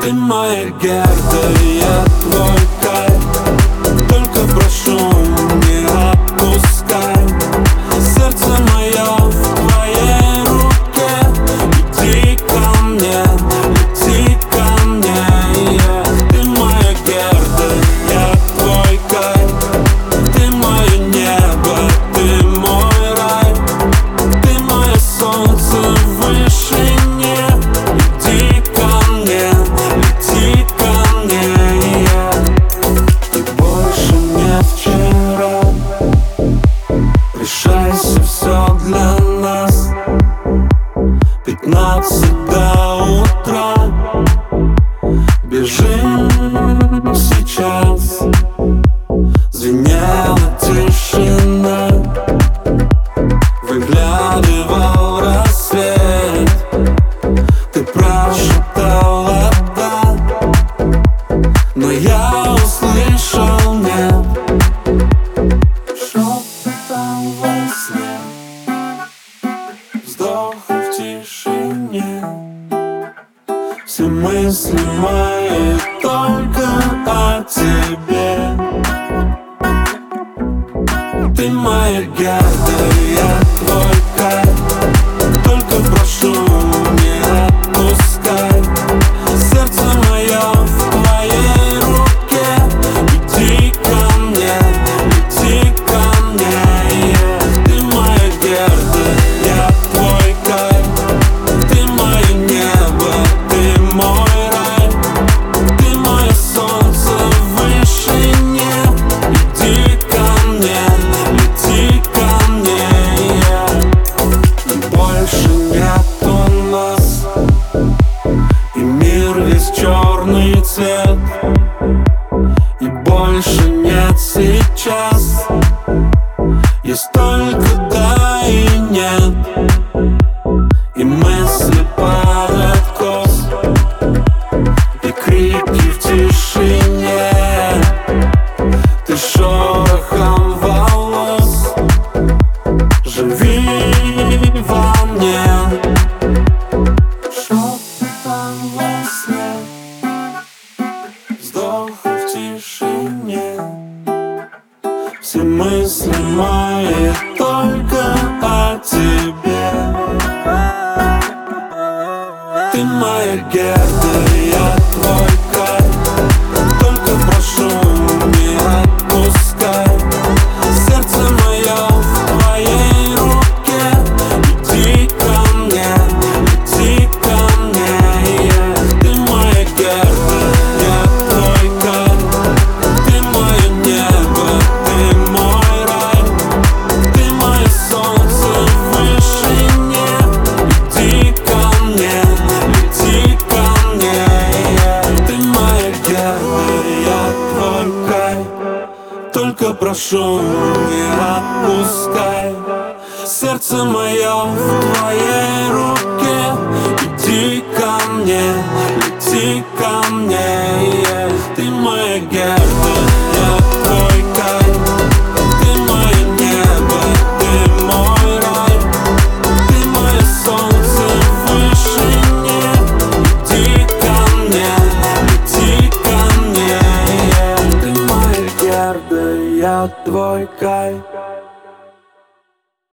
Ты моя Герда, я твой кайф. Только прошу, не отпускай. Сердце мое в твоей руке. Иди ко мне, лети ко мне, yeah. Ты моя Герда, я твой кайф. Ты мое небо, ты мой рай. Ты мое солнце в вышине. Иди ко мне, лети ко мне, yeah. И больше не вчера. Решайся, все для нас. 15 до утра. Бежим сейчас. Звенела тишина. Выглядывал рассвет. Ты прошептала да, но я услышал нет. Шепотом во сне, вздох в тишине. Все мысли мои только о тебе. Ты моя Герда, я твой кайф. Только прошу, не отпускай. Сердце мое в твоей руке. Иди ко мне, лети ко мне, yeah. Ты моя Герда, я твой кайф. Ты мое небо, ты мой рай. Ты мое солнце в вышине. Иди ко мне, лети ко мне, yeah. И больше нету нас. И мир весь черный цвет. И больше нет сейчас. Есть только да и нет. И мысли под откос. И крики в тишине. Ты шорохом волос. Живи во мне. Шепотом во сне, вздох в тишине. Все мысли мои только о тебе. Ты моя Герда, я твой кайф. Только прошу, не отпускай. Сердце мое в твоей руке. Иди ко мне, лети ко мне, yeah. Ты моя Герда, я твой кайф. Ты мое небо, ты мой рай. Ты мое солнце в вышине. Иди ко мне, лети ко мне, yeah. Ты моя Герда, я твой кайф. Только прошу, не отпускай. Сердце мое в твоей руке. Иди ко мне, лети ко мне, yeah. Ты моя Герда, я твой кайф. Ты мое небо, ты мой рай. Ты мое солнце в вышине. Иди ко мне, лети ко мне, yeah. Ты моя Герда, я твой кайф.